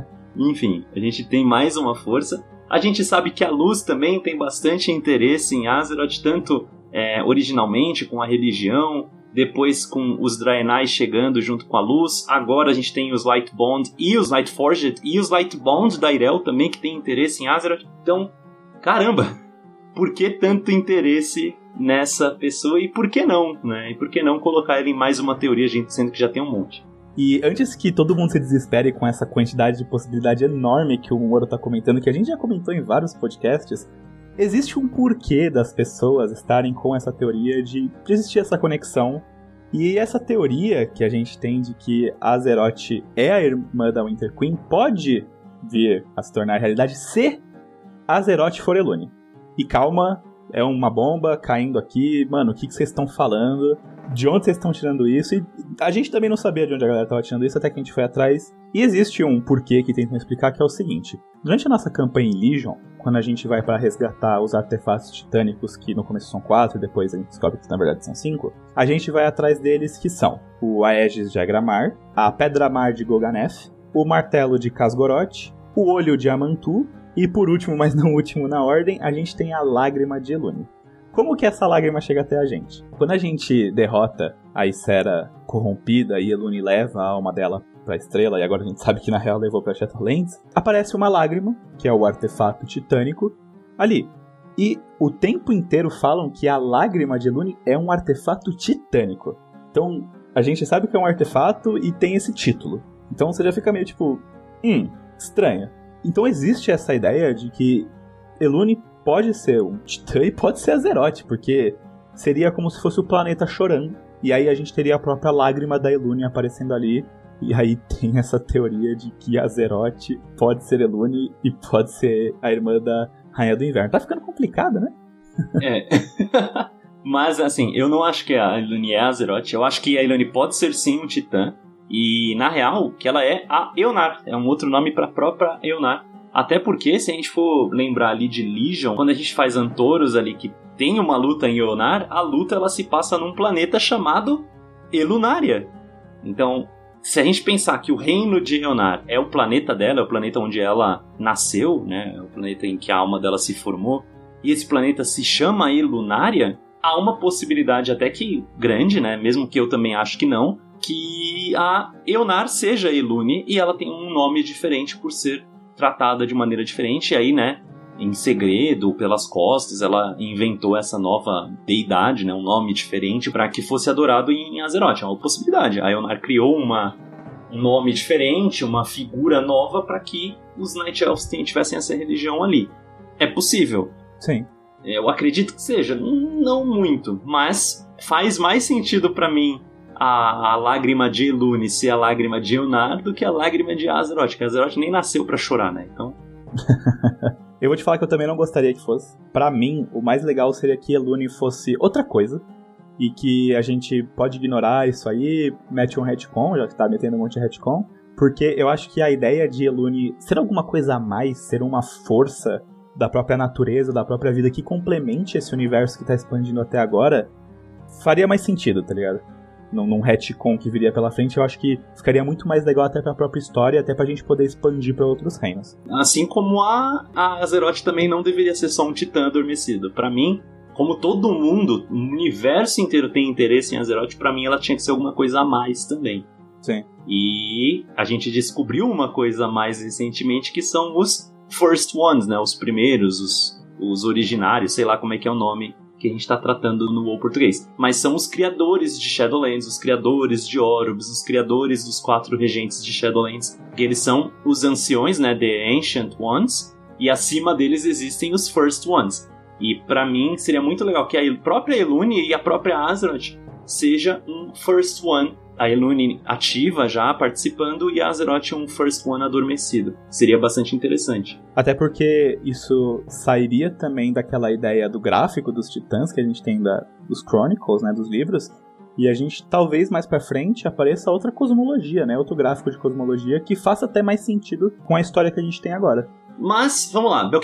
Enfim, a gente tem mais uma força. A gente sabe que a Luz também tem bastante interesse em Azeroth, tanto é, originalmente com a religião, depois com os Draenei chegando junto com a Luz. Agora a gente tem os Lightbond e os Lightforged e os Lightbound da Irel também, que tem interesse em Azeroth. Então, caramba, por que tanto interesse nessa pessoa e por que não, né? E por que não colocar ele em mais uma teoria, gente, sendo que já tem um monte? E antes que todo mundo se desespere com essa quantidade de possibilidade enorme que o Moro tá comentando, que a gente já comentou em vários podcasts, existe um porquê das pessoas estarem com essa teoria de existir essa conexão. E essa teoria que a gente tem de que Azeroth é a irmã da Winter Queen pode vir a se tornar realidade se Azeroth for Elune. E calma, é uma bomba caindo aqui, mano, o que, que vocês estão falando? De onde vocês estão tirando isso? E a gente também não sabia de onde a galera estava tirando isso, até que a gente foi atrás. E existe um porquê que tentam explicar, que é o seguinte. Durante a nossa campanha em Legion, quando a gente vai para resgatar os artefatos titânicos, que no começo são quatro, e depois a gente descobre que na verdade são cinco, a gente vai atrás deles, que são o Aegis de Agramar, a Pedra-Mar de Golganeth, o Martelo de Khazgoroth, o Olho de Amantu, e por último, mas não último na ordem, a gente tem a Lágrima de Elune. Como que essa lágrima chega até a gente? Quando a gente derrota a Ysera corrompida e Elune leva a alma dela pra estrela, e agora a gente sabe que na real levou pra Shadowlands, aparece uma lágrima, que é o artefato titânico, ali. E o tempo inteiro falam que a lágrima de Elune é um artefato titânico. Então, a gente sabe que é um artefato e tem esse título. Então você já fica meio tipo, hum, estranho. Então existe essa ideia de que Elune pode ser um titã e pode ser Azeroth, porque seria como se fosse o planeta chorando, e aí a gente teria a própria lágrima da Elune aparecendo ali, e aí tem essa teoria de que Azeroth pode ser Elune e pode ser a irmã da Rainha do Inverno. Tá ficando complicado, né? É. Mas, assim, eu não acho que a Elune é a Azeroth, eu acho que a Elune pode ser sim um titã, e na real, que ela é a Eonar, é um outro nome para a própria Eonar. Até porque, se a gente for lembrar ali de Legion, quando a gente faz Antoros ali, que tem uma luta em Eonar, a luta ela se passa num planeta chamado Elunária. Então, se a gente pensar que o reino de Eonar é o planeta dela, é o planeta onde ela nasceu, né, é o planeta em que a alma dela se formou, e esse planeta se chama Elunária, há uma possibilidade até que grande, né, mesmo que eu também acho que não, que a Eonar seja Elune e ela tem um nome diferente por ser tratada de maneira diferente, e aí, né, em segredo, pelas costas, ela inventou essa nova deidade, né, um nome diferente para que fosse adorado em Azeroth. É uma possibilidade. A Eonar criou uma, um nome diferente, uma figura nova para que os Night Elves tivessem essa religião ali. É possível. Sim. Eu acredito que seja. Não muito, mas faz mais sentido para mim A, a lágrima de Elune ser a lágrima de Eonar do que a lágrima de Azeroth, que a Azeroth nem nasceu pra chorar, né? Então... Eu vou te falar que eu também não gostaria que fosse. Pra mim, o mais legal seria que Elune fosse outra coisa, e que a gente pode ignorar isso aí, mete um retcon, já que tá metendo um monte de retcon, porque eu acho que a ideia de Elune ser alguma coisa a mais, ser uma força da própria natureza, da própria vida, que complemente esse universo que tá expandindo até agora, faria mais sentido, tá ligado? Num, num retcon que viria pela frente, eu acho que ficaria muito mais legal até pra própria história, até pra gente poder expandir pra outros reinos. Assim como a, a Azeroth também não deveria ser só um titã adormecido. Pra mim, como todo mundo, o universo inteiro tem interesse em Azeroth, pra mim ela tinha que ser alguma coisa a mais também. Sim. E a gente descobriu uma coisa a mais recentemente, que são os First Ones, né? Os primeiros, os, os originários, sei lá como é que é o nome que a gente está tratando no WoW português. Mas são os criadores de Shadowlands, os criadores de Orubs, os criadores dos quatro regentes de Shadowlands. Que eles são os anciões, né, The Ancient Ones, e acima deles existem os First Ones. E pra mim seria muito legal que a própria Elune e a própria Azeroth seja um First One. A Elune ativa já, participando, e a Azeroth um First One adormecido. Seria bastante interessante. Até porque isso sairia também daquela ideia do gráfico dos titãs que a gente tem da, dos Chronicles, né, dos livros, e a gente talvez mais pra frente apareça outra cosmologia, né, outro gráfico de cosmologia que faça até mais sentido com a história que a gente tem agora. Mas, vamos lá, Belkin,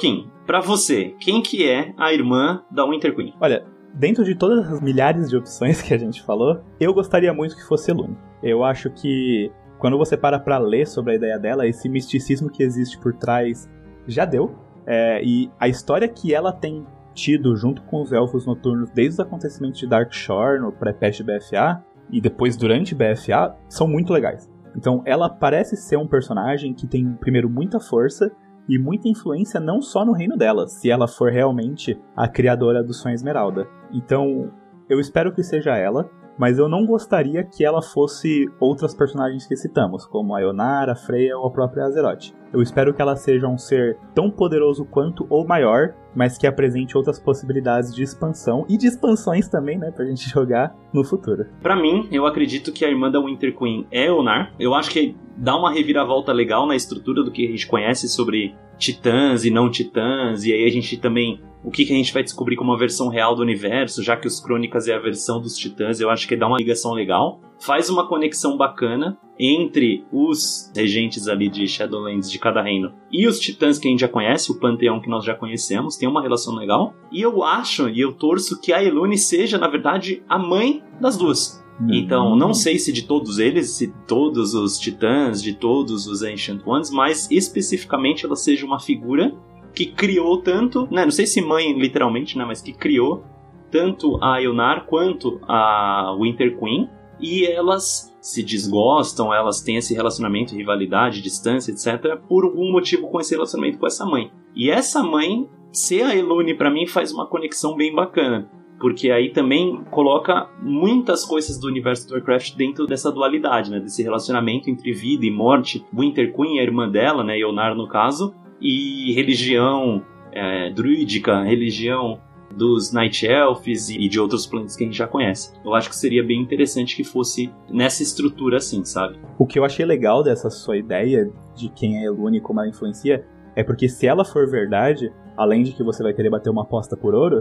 pra você, quem que é a irmã da Winter Queen? Olha, dentro de todas as milhares de opções que a gente falou, eu gostaria muito que fosse Elune. Eu acho que quando você para pra ler sobre a ideia dela, esse misticismo que existe por trás já deu. É, e a história que ela tem tido junto com os Elfos Noturnos desde os acontecimentos de Darkshore, no pré-patch de B F A, e depois durante B F A, são muito legais. Então ela parece ser um personagem que tem, primeiro, muita força e muita influência não só no reino dela, se ela for realmente a criadora do Sonho Esmeralda. Então, eu espero que seja ela, mas eu não gostaria que ela fosse outras personagens que citamos, como a Ionar, a Freya ou a própria Azeroth. Eu espero que ela seja um ser tão poderoso quanto ou maior, mas que apresente outras possibilidades de expansão e de expansões também, né, pra gente jogar no futuro. Pra mim, eu acredito que a irmã da Winter Queen é Ionar. Eu acho que dá uma reviravolta legal na estrutura do que a gente conhece sobre titãs e não titãs, e aí a gente também... O que, que a gente vai descobrir como a versão real do universo, já que os Crônicas é a versão dos titãs, eu acho que dá uma ligação legal. Faz uma conexão bacana entre os regentes ali de Shadowlands de cada reino e os titãs que a gente já conhece, o panteão que nós já conhecemos, tem uma relação legal. E eu acho, e eu torço que a Elune seja, na verdade, a mãe das duas. Uhum. Então, não sei se de todos eles, se todos os titãs, de todos os Ancient Ones, mas especificamente ela seja uma figura que criou tanto, né, não sei se mãe literalmente, né, mas que criou tanto a Ionar quanto a Winter Queen, e elas se desgostam, elas têm esse relacionamento, rivalidade, distância, etcétera, por algum motivo com esse relacionamento com essa mãe. E essa mãe, ser a Elune, pra mim, faz uma conexão bem bacana, porque aí também coloca muitas coisas do universo do Warcraft dentro dessa dualidade, né, desse relacionamento entre vida e morte. Winter Queen, a irmã dela, né, Ionar no caso, e religião é, druídica, religião dos Night Elves e de outros planetas que a gente já conhece. Eu acho que seria bem interessante que fosse nessa estrutura assim, sabe? O que eu achei legal dessa sua ideia de quem é Elune e como ela influencia é porque se ela for verdade, além de que você vai querer bater uma aposta por ouro,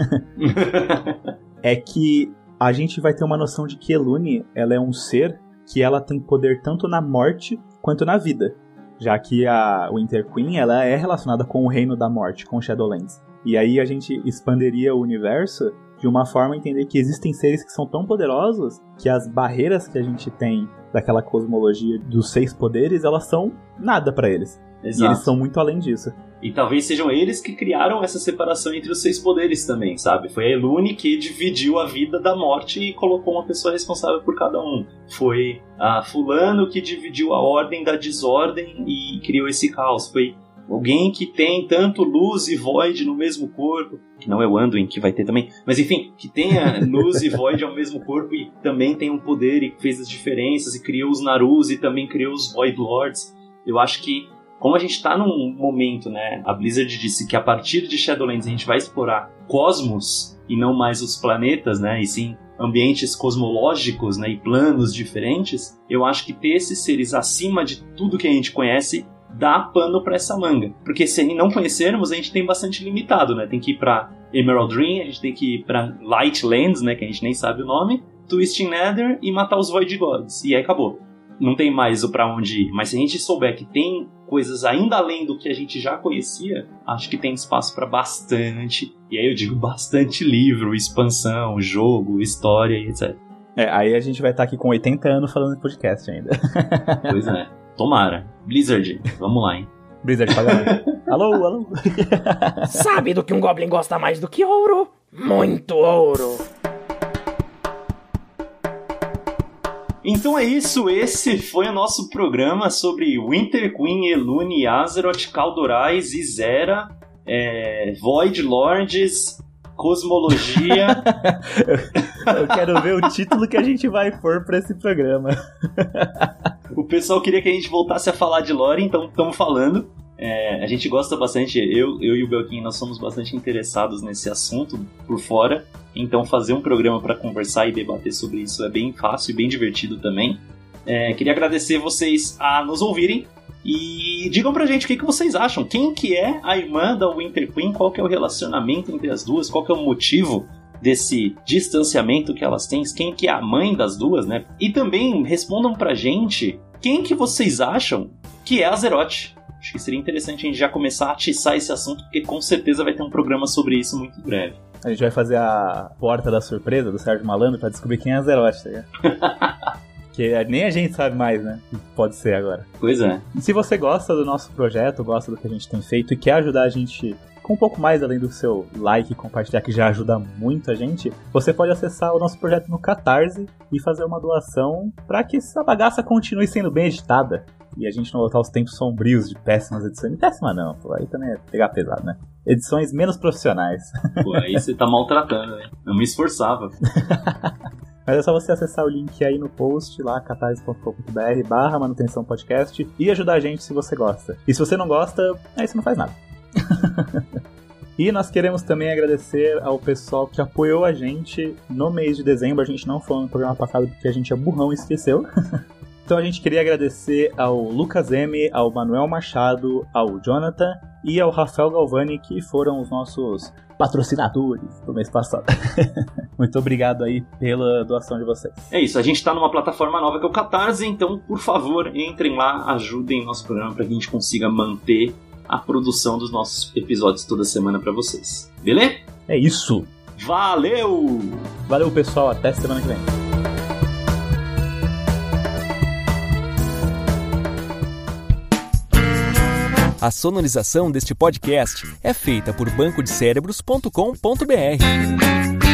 é que a gente vai ter uma noção de que Elune, ela é um ser que ela tem poder tanto na morte quanto na vida. Já que a Winter Queen, ela é relacionada com o Reino da Morte, com Shadowlands. E aí a gente expandiria o universo de uma forma a entender que existem seres que são tão poderosos que as barreiras que a gente tem daquela cosmologia dos seis poderes, elas são nada pra eles. Exato. E eles são muito além disso. E talvez sejam eles que criaram essa separação entre os seis poderes também, sabe? Foi a Elune que dividiu a vida da morte e colocou uma pessoa responsável por cada um. Foi a fulano que dividiu a ordem da desordem e criou esse caos. Foi alguém que tem tanto luz e void no mesmo corpo, que não é o Anduin, que vai ter também, mas enfim, que tenha luz e void ao mesmo corpo e também tem um poder e fez as diferenças e criou os Narus e também criou os Void Lords. Eu acho que como a gente está num momento, né, a Blizzard disse que a partir de Shadowlands a gente vai explorar cosmos e não mais os planetas, né, e sim ambientes cosmológicos, né, e planos diferentes, eu acho que ter esses seres acima de tudo que a gente conhece dá pano para essa manga. Porque se não conhecermos, a gente tem bastante limitado, né, tem que ir para Emerald Dream, a gente tem que ir para Lightlands, né, que a gente nem sabe o nome, Twisting Nether e matar os Void Gods, e aí acabou. Não tem mais o pra onde ir. Mas se a gente souber que tem coisas ainda além do que a gente já conhecia, acho que tem espaço pra bastante. E aí eu digo bastante livro, expansão, jogo, história e etcétera. É, aí a gente vai estar aqui com oitenta anos falando de podcast ainda. Pois é. Tomara. Blizzard, vamos lá, hein? Blizzard, paga. Alô, alô. Sabe do que um Goblin gosta mais do que ouro? Muito ouro. Então é isso, esse foi o nosso programa sobre Winter Queen, Elune, Azeroth, Kaldorrais, Ysera, é, Void Lords, Cosmologia. Eu quero ver o título que a gente vai pôr pra esse programa. O pessoal queria que a gente voltasse a falar de lore, então estamos falando. É, a gente gosta bastante, eu, eu e o Belkin, nós somos bastante interessados nesse assunto por fora, então fazer um programa para conversar e debater sobre isso é bem fácil e bem divertido também. É, queria agradecer vocês a nos ouvirem e digam pra gente o que, que vocês acham, quem que é a irmã da Winter Queen, qual que é o relacionamento entre as duas, qual que é o motivo desse distanciamento que elas têm, quem que é a mãe das duas, né? E também respondam pra gente quem que vocês acham que é Azeroth. Acho que seria interessante a gente já começar a atiçar esse assunto, porque com certeza vai ter um programa sobre isso muito em breve. A gente vai fazer a porta da surpresa do Sérgio Malandro pra descobrir quem é a Azeroth, tá ligado? Que nem a gente sabe mais, né? Pode ser agora. Pois é. E se você gosta do nosso projeto, gosta do que a gente tem feito e quer ajudar a gente com um pouco mais além do seu like e compartilhar, que já ajuda muito a gente, você pode acessar o nosso projeto no Catarse e fazer uma doação para que essa bagaça continue sendo bem editada e a gente não voltar aos tempos sombrios de péssimas edições. Péssima não, pô, aí também é pegar pesado, né? Edições menos profissionais. Pô, aí você tá maltratando, né? Eu me esforçava. Mas é só você acessar o link aí no post, lá, catarse ponto com ponto b r barra manutenção podcast e ajudar a gente se você gosta. E se você não gosta, aí você não faz nada. E nós queremos também agradecer ao pessoal que apoiou a gente no mês de dezembro. A gente não falou no programa passado porque a gente é burrão e esqueceu. Então a gente queria agradecer ao Lucas M, ao Manuel Machado, ao Jonathan e ao Rafael Galvani, que foram os nossos patrocinadores do mês passado. Muito obrigado aí pela doação de vocês. É isso, a gente tá numa plataforma nova que é o Catarse, então, por favor, entrem lá, ajudem o nosso programa para que a gente consiga manter a produção dos nossos episódios toda semana para vocês. Beleza? É isso. Valeu! Valeu, pessoal. Até semana que vem. A sonorização deste podcast é feita por banco de cérebros ponto com ponto b r.